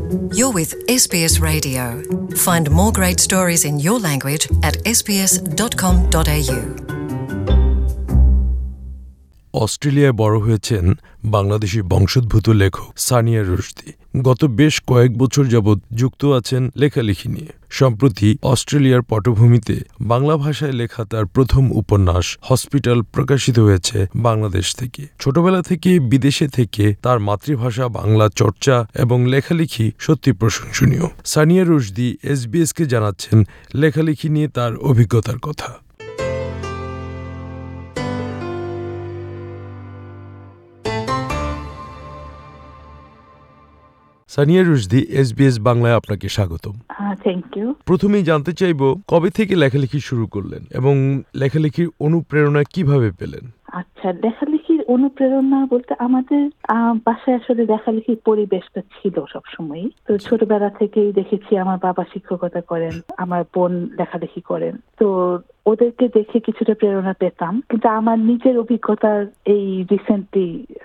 You're with SBS Radio. Find more great stories in your language at sbs.com.au. অস্ট্রেলিয়ায় বড় হয়েছেন বাংলাদেশি বংশোদ্ভূত লেখক সানিয়া রুশদি। গত বেশ কয়েক বছর যাবৎ যুক্ত আছেন লেখালেখি নিয়ে। সম্প্রতি অস্ট্রেলিয়ার পটভূমিতে বাংলা ভাষায় লেখা তার প্রথম উপন্যাস হসপিটাল প্রকাশিত হয়েছে বাংলাদেশ থেকে। ছোটবেলা থেকে বিদেশে থেকে তার মাতৃভাষা বাংলা চর্চা এবং লেখালেখি সত্যি প্রশংসনীয়। সানিয়া রুশদি SBS-কে জানাচ্ছেন লেখালেখি নিয়ে তার অভিজ্ঞতার কথা। সানিয়া রুশদি, SBS বাংলায় আপনাকে স্বাগতম। Thank you. প্রথমেই জানতে চাইব, কবে থেকে লেখালেখি শুরু করলেন এবং লেখালেখির অনুপ্রেরণা কিভাবে পেলেন? আচ্ছা, লেখালেখির অনুপ্রেরণা বলতে আমাদের বাসায় আসলে লেখালেখির পরিবেশটা ছিল সবসময়। তো ছোটবেলা থেকেই দেখেছি আমার বাবা শিক্ষকতা করেন, আমার বোন লেখালেখি করেন। তো ওদেরকে দেখে কিছুটা প্রেরণা পেতাম, কিন্তু আমার নিজের অভিজ্ঞতার এই রিসেন্টলি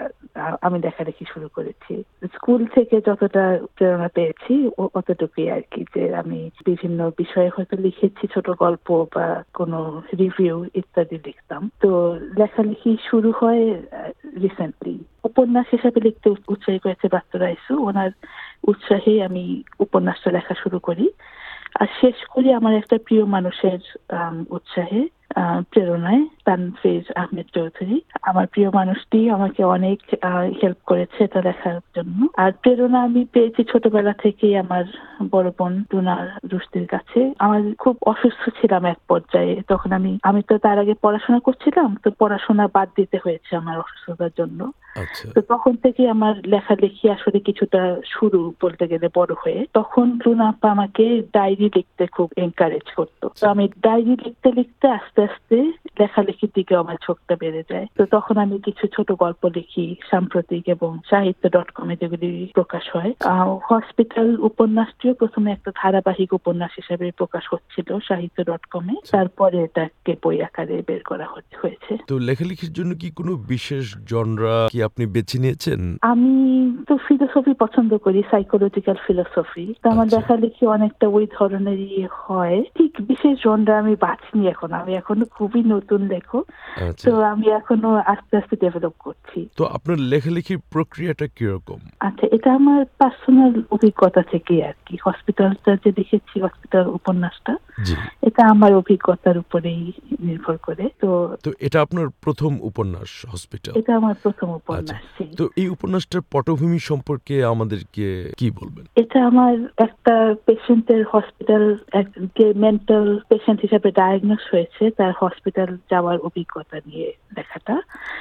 আমি লেখালেখি শুরু করেছি। স্কুল থেকে যতটা প্রেরণা পেয়েছি অতটুকুই আর কি, যে আমি বিভিন্ন বিষয়ে হয়তো লিখেছি, ছোট গল্প বা কোনো রিভিউ ইত্যাদি লিখতাম। তো লেখালেখি শুরু হয় রিসেন্টলি। উপন্যাস হিসাবে লিখতে উৎসাহী করেছে ডাক্তার আইসু, ওনার উৎসাহে আমি উপন্যাসটা লেখা শুরু করি। আর শেষ করি আমার একটা প্রিয় মানুষের উৎসাহে, প্রেরণায়, তানফির আহমেদ চৌধুরী। আমার প্রিয় মানুষটি আমাকে অনেক হেল্প করেছে এটা লেখার জন্য। আর প্রেরণা আমি পেয়েছি ছোটবেলা থেকেই আমার বড় বোন রুনা রুশদির কাছে। আমার খুব অসুস্থ ছিলাম এক পর্যায়ে, তখন আমি তো তার আগে পড়াশোনা করছিলাম, তো পড়াশোনা বাদ দিতে হয়েছে আমার অসুস্থতার জন্য। তো তখন থেকে আমার লেখালেখি আসলে কিছুটা শুরু বলতে গেলে বড় হয়ে। তখন রুনা আপা আমাকে ডায়েরি লিখতে খুব এনকারেজ করতো। তো আমি ডায়েরি লিখতে লিখতে আস্তে আস্তে লেখালেখির দিকে আমার ঝোঁকটা বেড়ে যায়। তো তখন আমি কিছু ছোট গল্প লিখি সাম্প্রতিক এবং সাহিত্য.com যেগুলি প্রকাশ হয়। হসপিটাল উপন্যাসটিও প্রথমে একটা ধারাবাহিক উপন্যাস হিসেবে প্রকাশ হচ্ছিল সাহিত্য.com, তারপরে এটাকে বই আকারে বের করা হয়েছে। তো লেখালেখির জন্য কি কোনো বিশেষ জনরা কি আপনি বেছে নিয়েছেন? আমি তো ফিলোসফি পছন্দ করি, সাইকোলজিক্যাল ফিলোসফি। তো আমার লেখালেখি অনেকটা ওই ধরনেরই হয়। ঠিক বিশেষ জনরা আমি বাছিনি এখন, আমি এখনো খুবই নতুন লেখক। তো আমি এখনো আস্তে আস্তে ডেভেলপ করছি। তো আপনার লেখালেখির প্রক্রিয়াটা কিরকম? আচ্ছা, এটা আমার পার্সোনাল অভিজ্ঞতা থেকে আর কি। হসপিটালটা যে লিখেছি, হসপিটাল উপন্যাসটা, এটা আমার অভিজ্ঞতার উপরেই নির্ভর করে। তো এটা আপনার প্রথম উপন্যাস হসপিটাল? এটা আমার প্রথম উপন্যাস। তো এই উপন্যাসটার পটভূমি সম্পর্কে আমাদেরকে কি বলবেন? এটা আমার একটা পেশেন্টের হসপিটাল, যে মেন্টাল পেশেন্ট হিসেবে ডায়াগনোস হয়েছে, তার হসপিটাল যাওয়ার অভিজ্ঞতা নিয়ে লেখাটা।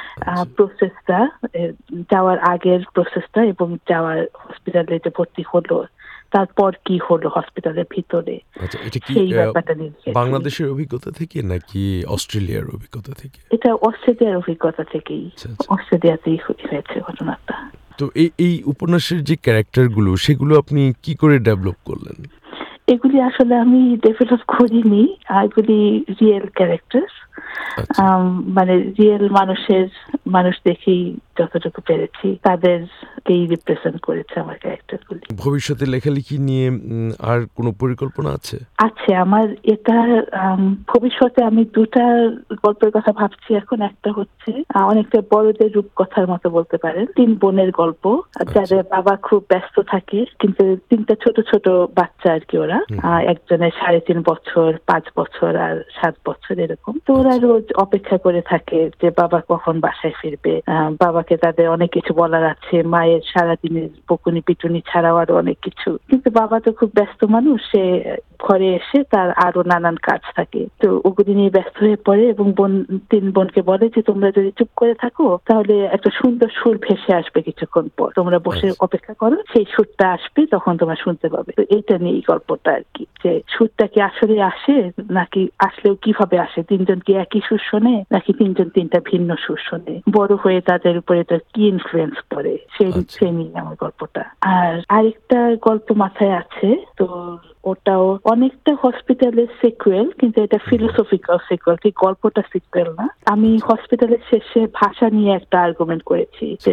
প্রসেসটা, যাওয়ার আগের প্রসেসটা এবং যাওয়ার হসপিটালে যে ভর্তি হলো, তারপর কি হলো হসপিটালের ভিতরে, এটা কি সেই ব্যাপারটা নিয়ে। বাংলাদেশের অভিজ্ঞতা থেকে নাকি অস্ট্রেলিয়ার অভিজ্ঞতা থেকে? এটা অস্ট্রেলিয়ার অভিজ্ঞতা থেকেই, অস্ট্রেলিয়াতেই হয়েছে ঘটনাটা। তো এই উপন্যাসের যে ক্যারেক্টারগুলো, সেগুলো আপনি কি করে ডেভেলপ করলেন? এগুলি আসলে আমি ডেভেলপ করিনি, এগুলি রিয়েল ক্যারেক্টার, মানে রিয়েল মানুষ দেখেই যতটুকু পেরেছি তাদেরকেই রিপ্রেজেন্ট করেছে আমার ক্যারেক্টারগুলি। ভবিষ্যতে লেখালেখি নিয়ে আর কোনো পরিকল্পনা আছে? আছে আমার। এটা ভবিষ্যতে আমি দুটা গল্পের কথা ভাবছি এখন। একটা হচ্ছে অনেকটা বড়দের রূপকথার মতো বলতে পারেন, 3 বোনের গল্প, যাদের বাবা খুব ব্যস্ত থাকে, কিন্তু 3টা ছোট ছোট বাচ্চা আর কি। ওরা একজনের 3.5 বছর, 5 বছর আর 7 বছর এরকম। তো ওরা রোজ অপেক্ষা করে থাকে যে বাবা কখন বাসায় ফিরবে। বাবাকে তাদের অনেক কিছু বলার আছে, মায়ের সারাদিনের বকুনি পিটুনি ছাড়াও আরো অনেক কিছু। কিন্তু বাবা তো খুব ব্যস্ত মানুষ, সে ঘরে এসে তার আরো নানান কাজ থাকে, তো ওগুলি নিয়ে ব্যস্ত হয়ে পড়ে এবং 3 বোনকে বলে যে তোমরা যদি চুপ করে থাকো তাহলে একটা সুন্দর সুর ভেসে আসবে কিছুক্ষণ পর, তোমরা বসে অপেক্ষা করো, সেই সুরটা আসবে, তখন তোমরা শুনতে পাবে। তো এইটা নিয়ে এই গল্পটা আর কি, যে সুরটা কি আসলে আসে, নাকি আসলেও কিভাবে আসে, 3 জন কি একই সুর শোনে নাকি 3 জন 3টা ভিন্ন সুর শোনে, বড় হয়ে তাদের উপরে এটা কি ইনফ্লুয়েন্স করে, সেই নিয়ে আমার গল্পটা। আর আরেকটা গল্প মাথায় আছে, তো ওটাও অনেকটা হসপিটালের সিকুয়েল, কিন্তু এটা ফিলোসফিক্যাল সিকুয়েল, কি গল্পটা সিকুয়েল না। আমি হসপিটালের শেষে ভাষা নিয়ে একটা আর্গুমেন্ট করেছি যে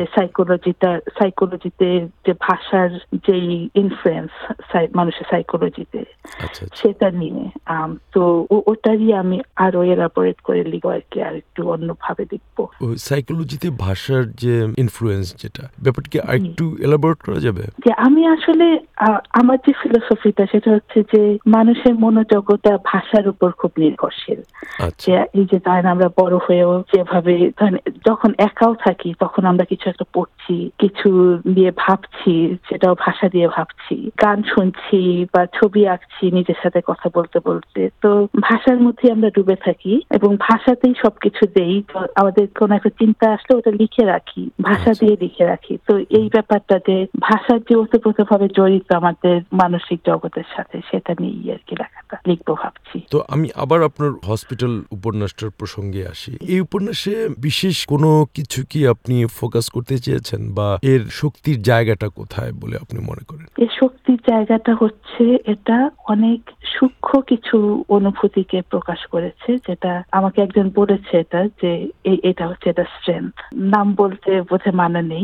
সাইকোলজিতে যে ভাষার যেই ইনফ্লুয়েন্স মানুষের সাইকোলজিতে, সেটা নিয়ে। তো ওটারই আমি আরো এলাবোরেট করে লিখবো আর কি, আর একটু অন্যভাবে লিখবো। সাইকোলজিতে ভাষার যে ইনফ্লুয়েন্স, যেটা ব্যাপারটা আরেকটু এলাবোরেট করা যাবে? যে আমি আসলে আমার যে ফিলোসফিটা সেটা হচ্ছে যে মানুষের মনোজগৎটা ভাষার উপর খুব নির্ভরশীল। যে এই যে তাই আমরা বড় হয়েও যেভাবে যখন একাও থাকি তখন আমরা কিছু একটা পড়ছি, কিছু দিয়ে ভাবছি, সেটাও ভাষা দিয়ে ভাবছি, গান শুনছি বা ছবি আঁকছি নিজের সাথে কথা বলতে বলতে। তো ভাষার মধ্যে আমরা ডুবে থাকি এবং ভাষাতেই সবকিছু দেই। তো আমাদের কোনো একটা চিন্তা আসলে ওটা লিখে রাখি, ভাষা দিয়ে লিখে রাখি। তো এই ব্যাপারটা যে ভাষার যে ওতপ্রোতভাবে জড়িত আমাদের মানসিক জগতের সাথে, সেটা নিয়েই আর কি লেখাটা লিখবো ভাবছি। তো আমি আবার আপনার হসপিটাল উপন্যাসটার প্রসঙ্গে আসি। এই উপন্যাসে বিশেষ কোনো কিছু কি আপনি ফোকাস করতে চেয়েছেন, বা এর শক্তির জায়গাটা কোথায় বলে আপনি মনে করেন? এর শক্তির জায়গাটা হচ্ছে এটা অনেক সূক্ষ্ম কিছু অনুভূতিকে প্রকাশ করেছে, যেটা আমাকে একজন বলেছে এটা যে এটা হচ্ছে এটা স্ট্রেংথ। নাম বলতে বোধহয় মানা নেই।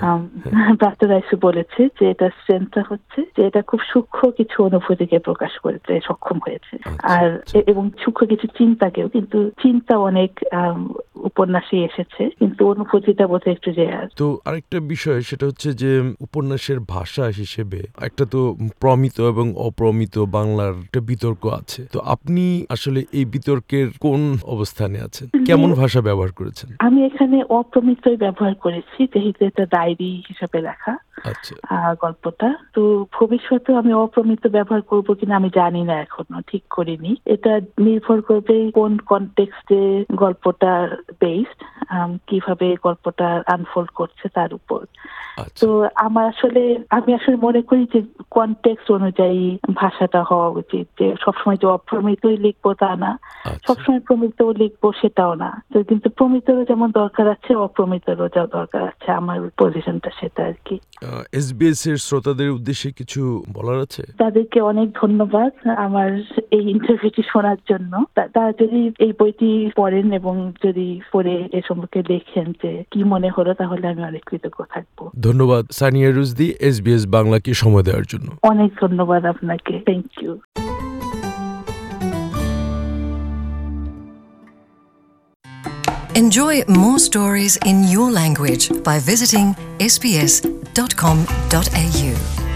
ডাক্তার রাইসু বলেছে যে এটা স্ট্রেংথটা হচ্ছে যে এটা খুব সূক্ষ্ম কিছু অনুভূতিকে প্রকাশ করতে সক্ষম হয়েছে, আর এবং সূক্ষ্ম কিছু চিন্তাকেও। কিন্তু চিন্তা অনেক উপন্যাসে এসেছে, কিন্তু অনুভূতিটা বোধহয় একটু রেয়ার। তো আরেকটা বিষয়, সেটা হচ্ছে যে উপন্যাসের ভাষা হিসেবে একটা তো প্রমিত এবং অপ্রমিত বাংলার একটা বিতর্ক আছে। তো আপনি আসলে এই বিতর্কের কোন অবস্থানে আছেন? কেমন ভাষা ব্যবহার করেছেন? আমি এখানে অপ্রমিতই ব্যবহার করেছি, যেহেতু এটা ডায়েরি হিসাবে লেখা গল্পটা। তো ভবিষ্যতে আমি অপ্রমিত ব্যবহার করবো কিনা আমি জানি না, এখনো ঠিক করিনি। এটা নির্ভর করবে কোন কনটেক্সটে গল্পটা বেসড, কিভাবে গল্পটা আনফোল্ড করছে তার উপর। তো আমি আসলে মনে করি যে কনটেক্সট অনুযায়ী ভাষাটা হওয়া উচিত, যে সবসময় যে অপ্রমিতই লিখবো তা না, সবসময় প্রমিতও লিখবো সেটাও না। তো কিন্তু প্রমিতরও যেমন দরকার আছে, অপ্রমিতরও যা দরকার আছে, আমার পজিশনটা সেটা আর কি। এসবিএস এর শ্রোতাদের উদ্দেশ্যে কিছু বলার আছে? তাদেরকে অনেক ধন্যবাদ আমার এই ইন্টারভিউটি শোনার জন্য। তারা যদি এই বইটি পড়েন এবং যদি পড়ে এ সম্পর্কে দেখেন যে কি মনে হলো, তাহলে আমি অনেক কৃতজ্ঞ থাকবো। ধন্যবাদ সানিয়া রুশদি, এসবিএস বাংলাকে সময় দেওয়ার জন্য। অনেক ধন্যবাদ আপনাকে। Thank you. Enjoy more stories in your language by visiting sbs.com.au.